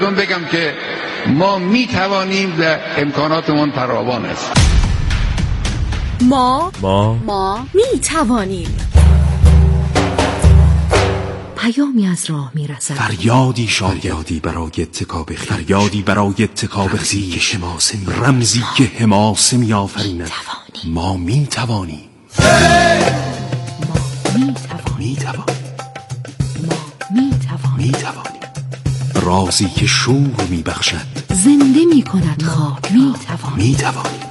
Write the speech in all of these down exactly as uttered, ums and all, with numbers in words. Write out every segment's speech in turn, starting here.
بگم که ما می توانیم و امکاناتمون فراوان است. ما ما ما می توانیم. پیامی از راه می رسد. فریادی شایدی برای اتکاب خیش، فریادی برای اتکاب خیش، رمزی که حماسه می آفریند. ما می توانیم. ما می توانیم. می توانیم. ما می توانیم. می توانیم. رازی که شور می بخشد، زنده می کند خاک. می توانیم. می توانیم.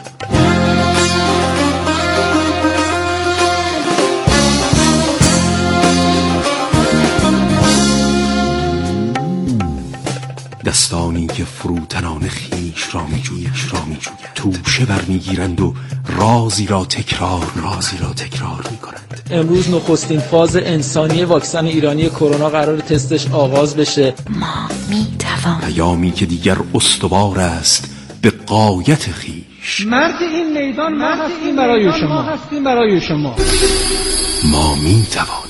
دستانی که فروتنان خیش را می جوید، را می جوید. توشه برمیگیرند و رازی را تکرار رازی را تکرار می کنند. امروز نخستین فاز انسانی واکسن ایرانی کرونا قرار تستش آغاز بشه. ما می توانیم. پیامی که دیگر استوار است به غایت خیش. مرد این میدان ما هستیم برای شما، هستیم برای شما. ما می توانیم.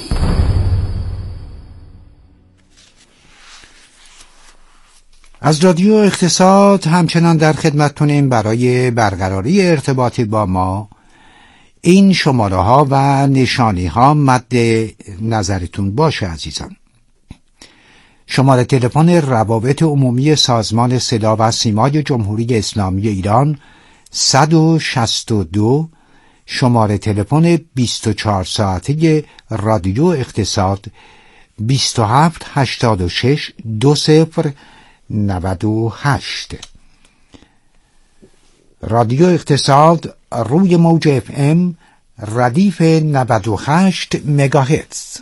از رادیو اقتصاد همچنان در خدمتتونیم برای برقراری ارتباطی با ما. این شماره ها و نشانی ها مد نظرتون باشه عزیزان. شماره تلفن روابط عمومی سازمان صدا و سیمای جمهوری اسلامی ایران صد و شصت و دو، شماره تلفن بیست و چهار ساعته رادیو اقتصاد بیست و هفت هشتاد و شش دو صفر نود و هشت. رادیو اقتصاد روی موج اف ام ردیف نود و هشت مگاهرتز.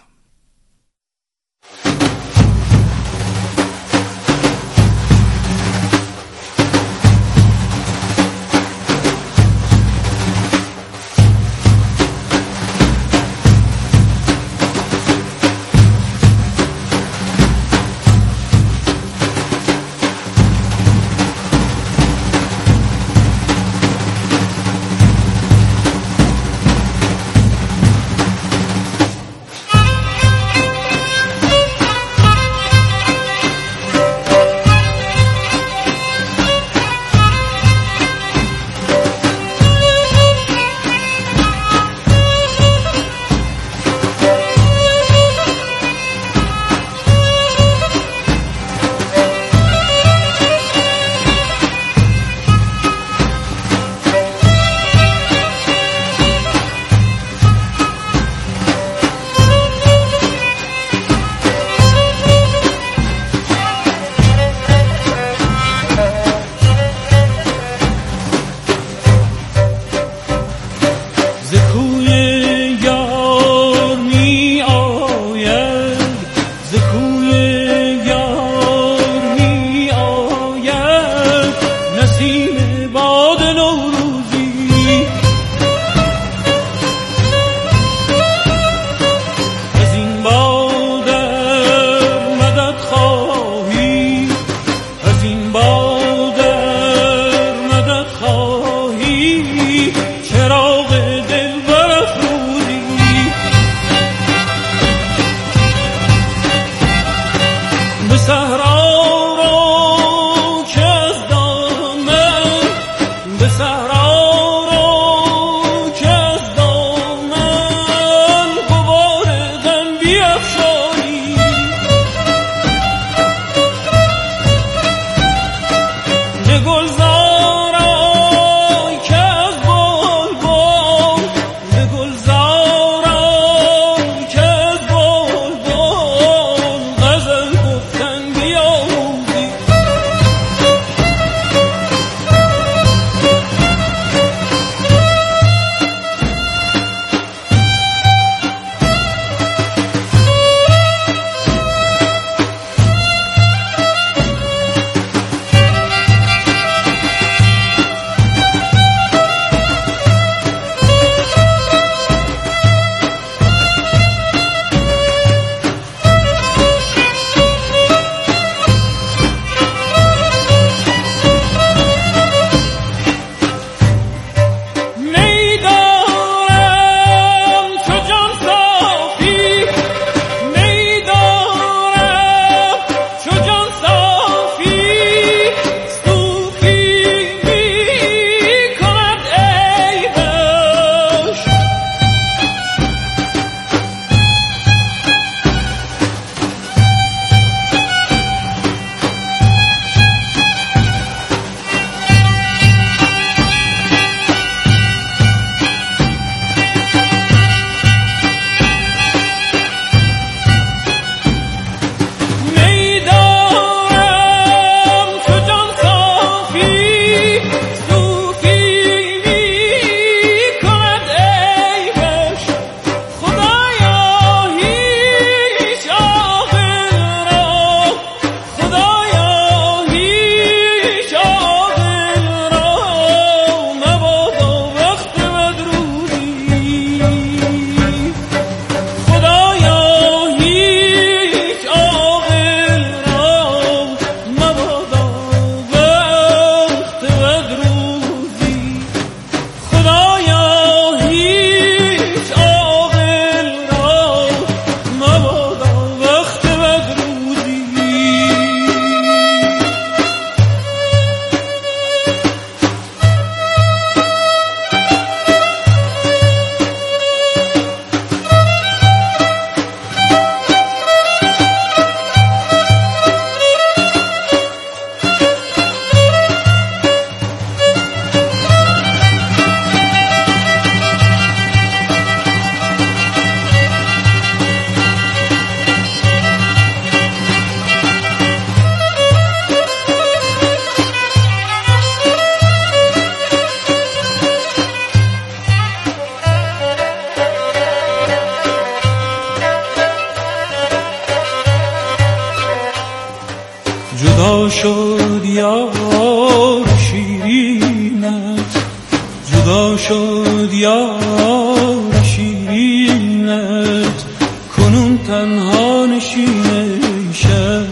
شد یار شیرینت، جدا شد یار شیرینت، کنون تنها نشینه شب،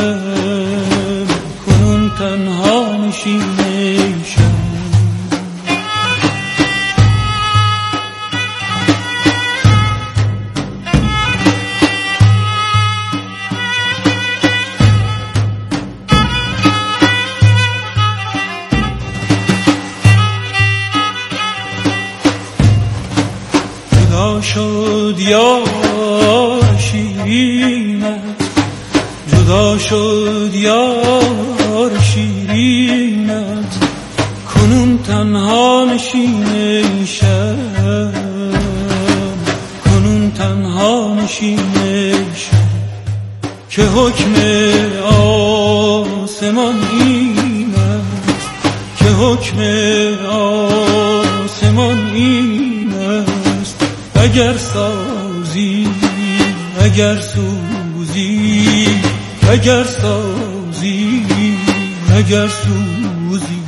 کنون تنها نشینه شب. جدا شد یار شیرینت، جدا شد یار شیرینت، کنون تنها نشینه شب، کنون تنها نشینه شب. که حکم آسمان این است، که حکم آسمان این است، اگر سازی اگر سوزی، اگر سازی اگر سوزی.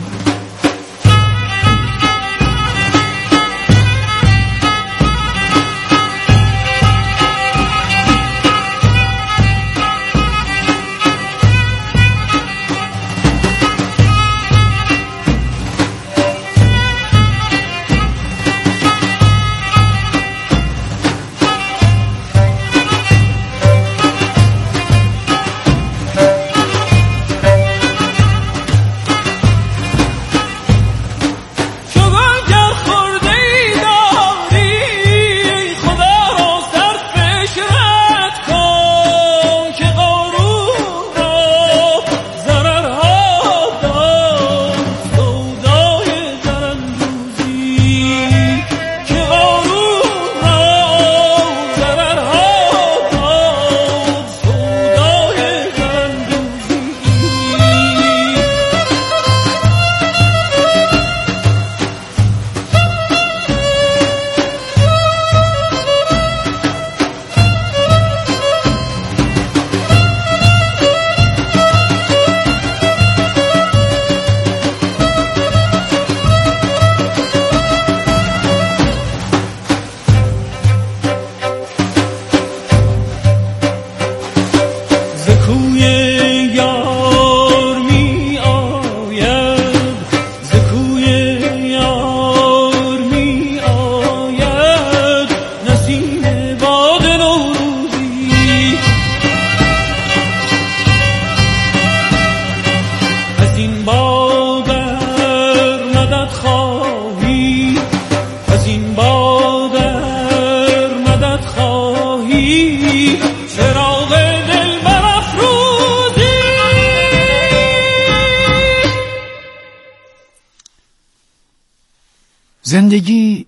زندگی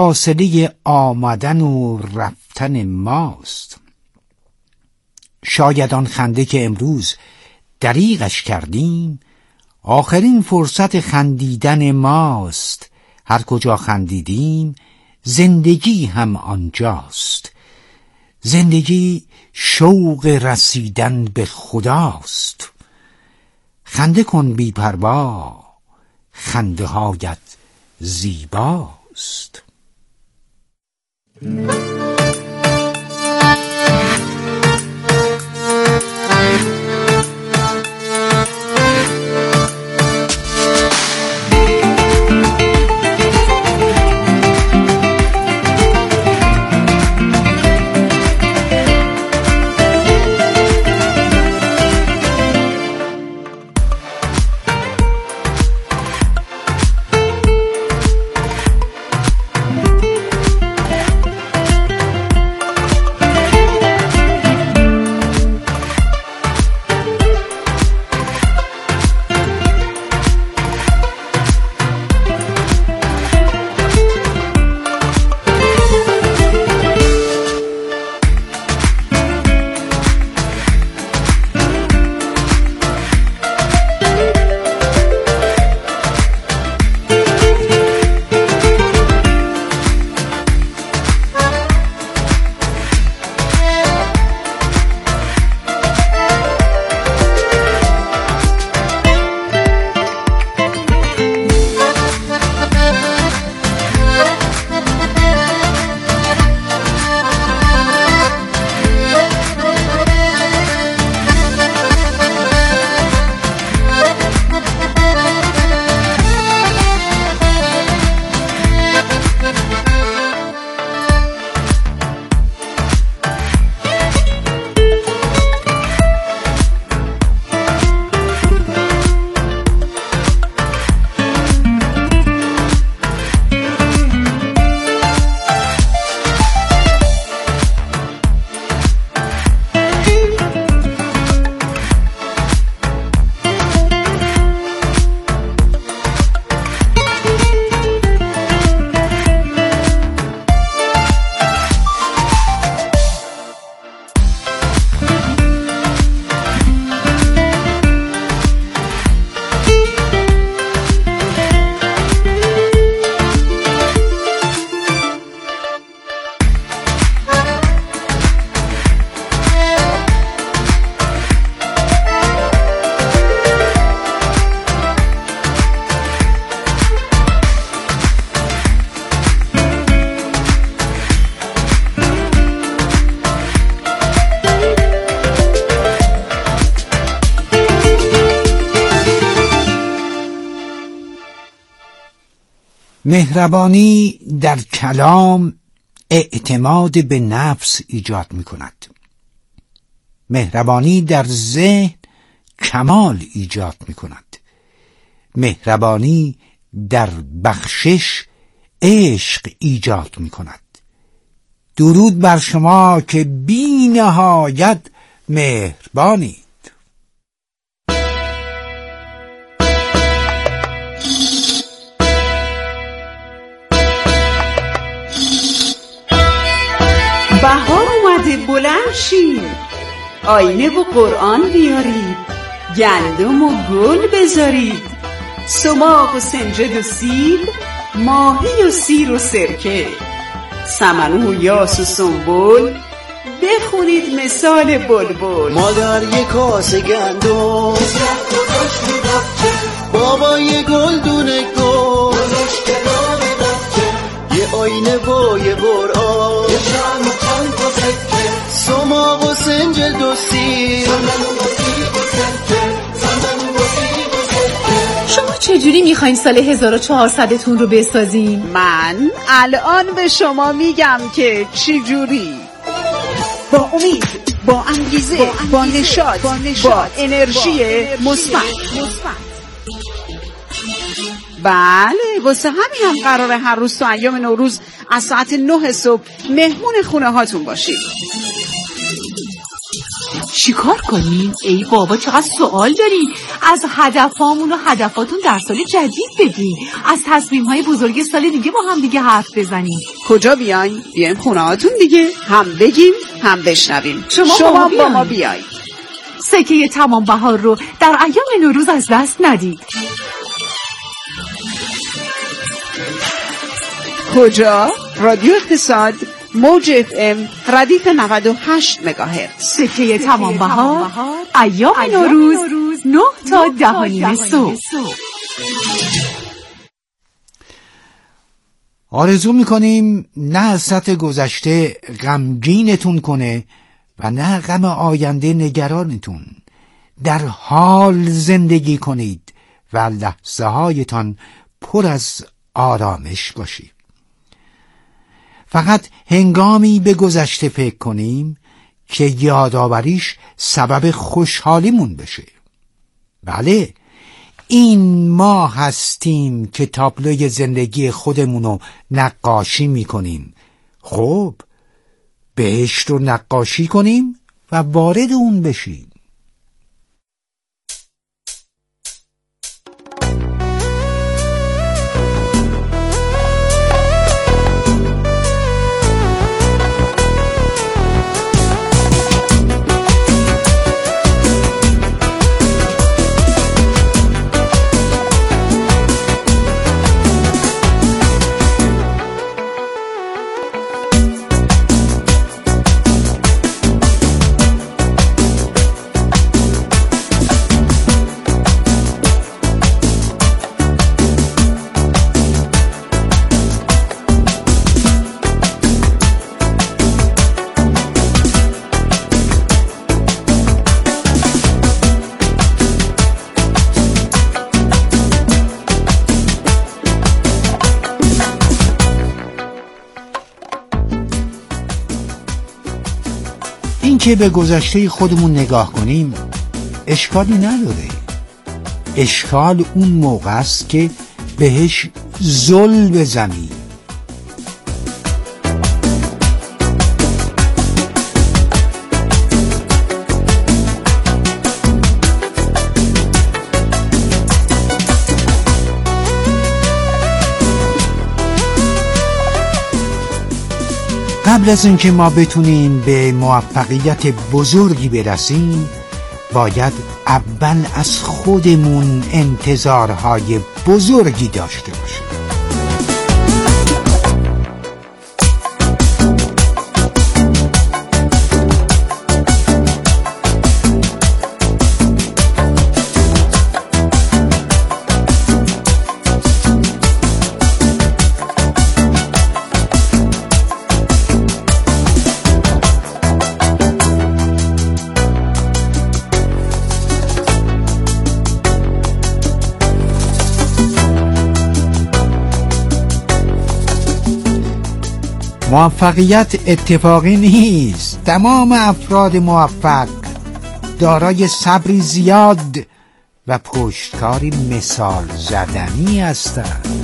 فاصله آمدن و رفتن ماست. شاید آن خنده که امروز دریغش کردیم آخرین فرصت خندیدن ماست. هر کجا خندیدیم زندگی هم آنجاست. زندگی شوق رسیدن به خداست. خنده کن بی پروا، خنده هایت زیباست. مهربانی در کلام اعتماد به نفس ایجاد می کند. مهربانی در ذهن کمال ایجاد می کند. مهربانی در بخشش عشق ایجاد می کند. درود بر شما که بی نهایت مهربانید. بهار اومده، بلند شید، آینه و قرآن بیارید، گندم و گل بذارید، سماق و سنجد و سیب، ماهی و سیر و سرکه، سمنو و یاس و سنبل، بخونید مثال بلبل. مادر یک کاسه گندم، بابا یه گلدونه گل، یه آینه و یه قرآن، سماق و سنجد و سیر. شما چجوری میخواین سال هزار و چهارصدتون رو بسازین؟ من الان به شما میگم که چجوری. با امید، با انگیزه، با, با نشاط، با, با انرژی مثبت. بله، واسه همین هم قراره هر روز تو ایام نوروز از ساعت نه صبح مهمون خونه هاتون باشید. چیکار کنیم؟ ای بابا چقدر سوال دارین. از هدفامون و هدفاتون در سال جدید بگین. از تصمیم‌های بزرگ سال دیگه با هم دیگه حرف بزنیم. کجا بیاین؟ بیایم خونه هاتون دیگه، هم بگیم هم بشنویم. شما, شما با ما بیاین. سکه تمام بهار رو در ایام نوروز از دست ندید. کجا؟ رادیو اقتصاد، موج اف ام، ردیف نود و هشت مگاهرتز. سکه تمام بهار، ایام نوروز، نه تا ده و نیم صبح. آرزو میکنیم نه حسرت گذشته غمگینتون کنه و نه غم آینده نگرانتون. در حال زندگی کنید و لحظه هایتان پر از آرامش باشید. فقط هنگامی به گذشته فکر کنیم که یادآوریش سبب خوشحالیمون بشه. بله، این ما هستیم که تابلوی زندگی خودمونو نقاشی میکنیم. خب بهشت رو نقاشی کنیم و وارد اون بشیم. که به گذشته خودمون نگاه کنیم اشکالی نداره. اشکال اون موقع است که بهش زل بزنیم. قبل از اینکه ما بتونیم به موفقیت بزرگی برسیم باید اول از خودمون انتظارهای بزرگی داشته باشیم. موفقیت اتفاقی نیست. تمام افراد موفق دارای صبری زیاد و پشتکاری مثال زدنی هستند.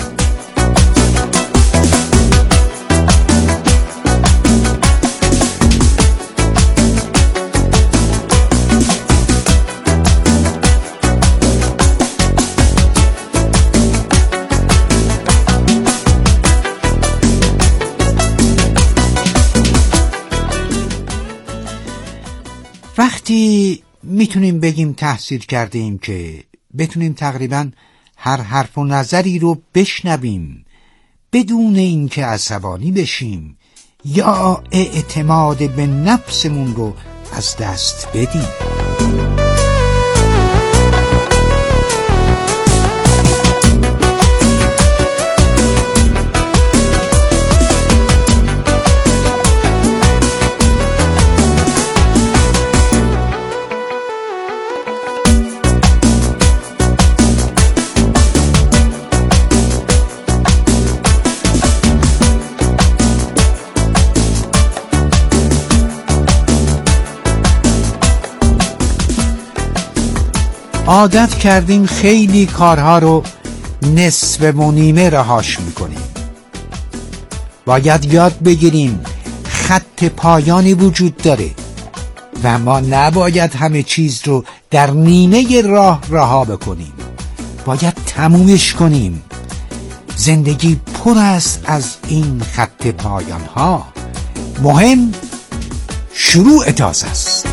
وقتی میتونیم بگیم تحصیل کرده ایم که بتونیم تقریبا هر حرف و نظری رو بشنویم بدون اینکه عصبانی بشیم یا اعتماد به نفسمون رو از دست بدیم. عادت کردیم خیلی کارها رو نصف و نیمه رهاش میکنیم. باید یاد بگیریم خط پایانی وجود داره و ما نباید همه چیز رو در نیمه راه رها بکنیم. باید تمومش کنیم. زندگی پر است از این خط پایان ها. مهم شروع تازه است.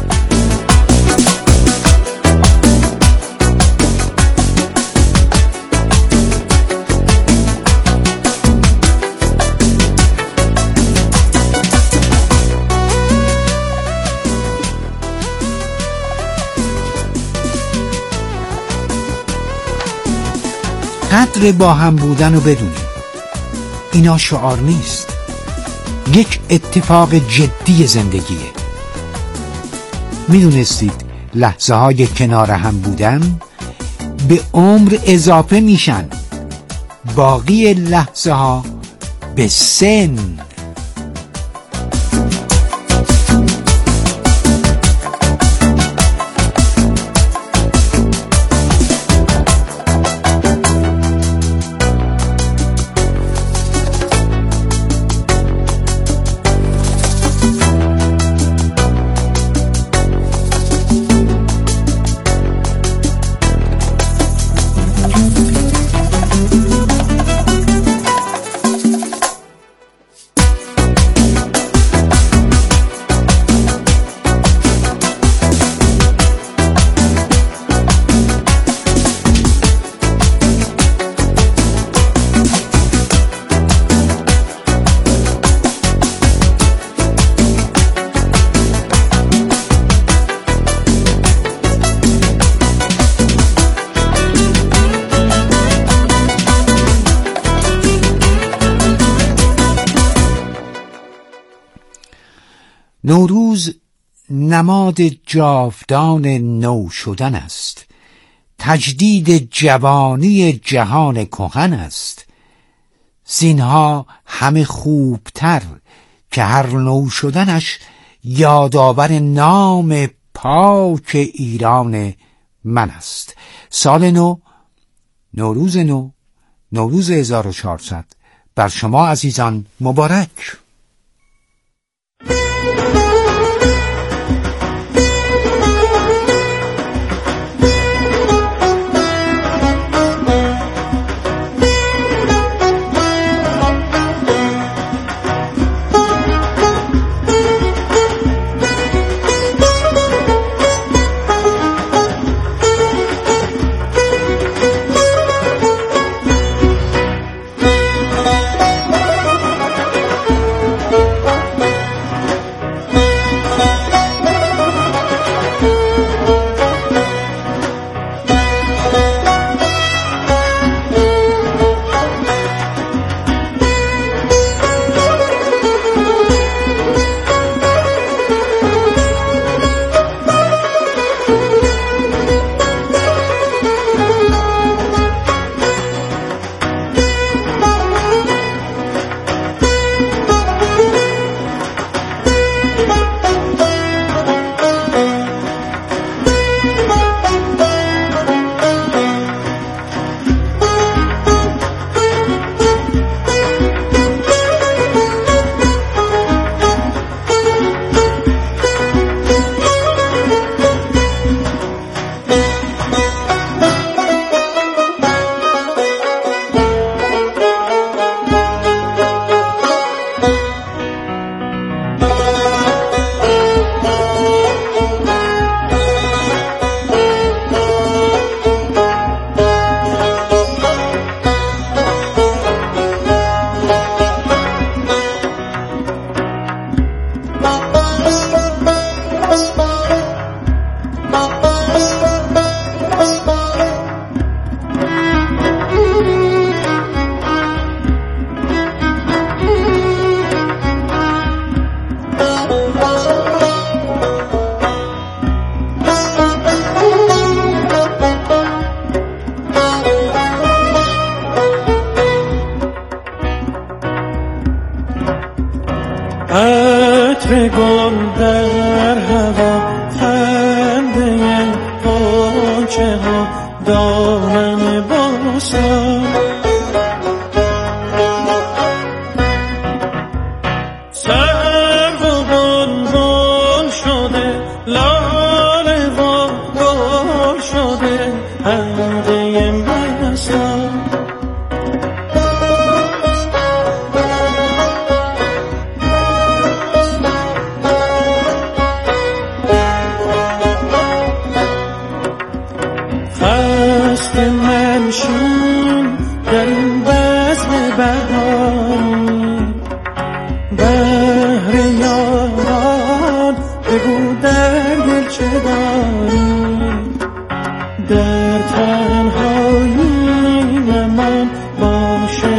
قدر با هم بودن رو بدونیم. اینا شعار نیست، یک اتفاق جدی زندگیه. میدونستید لحظه های کنار هم بودن به عمر اضافه میشن، باقی لحظه ها به سن. نوروز نماد جاودان نو شدن است. تجدید جوانی جهان کهن است. زینها همه خوبتر که هر نو شدنش یادآور نام پاک ایران من است. سال نو، نوروز نو، نوروز هزار و چهارصد بر شما عزیزان مبارک. ابر گل در هوا، خنده غنچه ها دامن بوستان. سرو و بلبل شده، لاله و گل شده حلقه مستان. خسته منشین در این بزم بهاری، بهر یاران بگو در دل چه داری. در تنهایی نمان با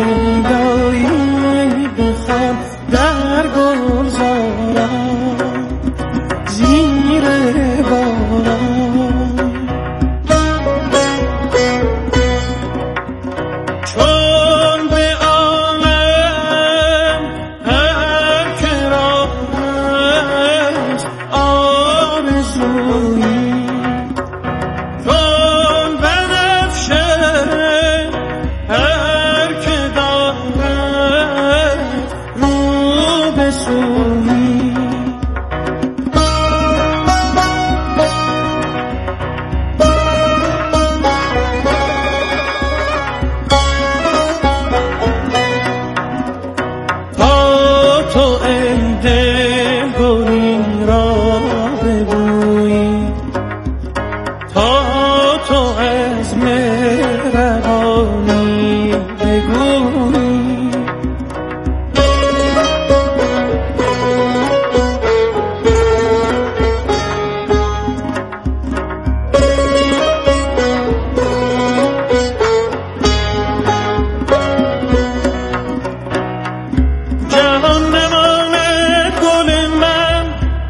شیدایی بخوان در گلزاران زیر باران. چون به عالم هر که را هست آرزویی، چون بنفشه هر که دارد رو به سویی. تو ای دل گلی را ببویی، تا تو از مهربانی بگویی. جهان نماند گل من،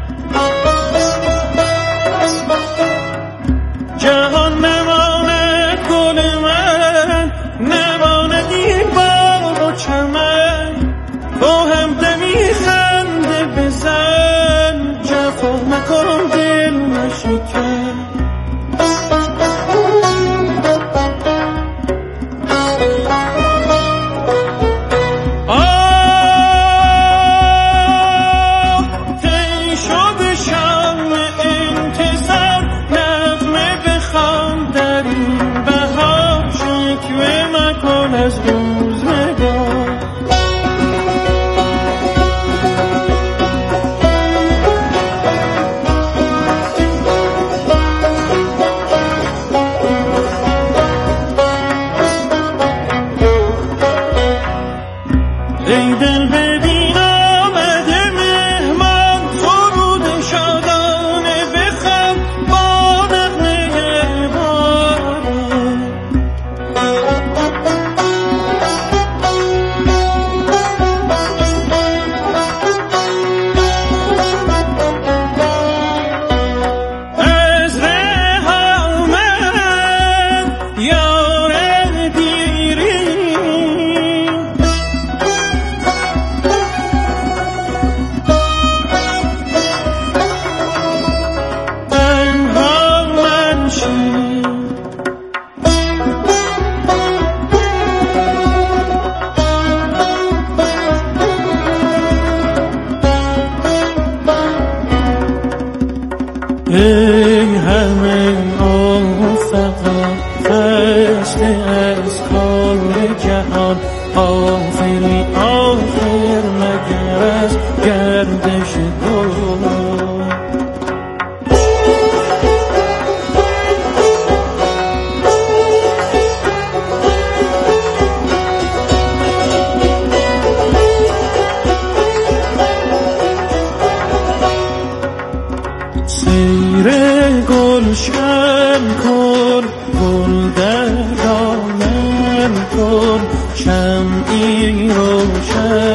جهان نماند گل من، نماند این باغ و چمن. تو هم دمی خنده بزن، جفا مکن دل نشکن. از روزگار ای دل ببین آمده مهمان، فرود شادانه بخند با نغمه باران. ای همه آفقا خسته از کار جهان، آخری آخر مگر از گردش دوران. سیر گلشن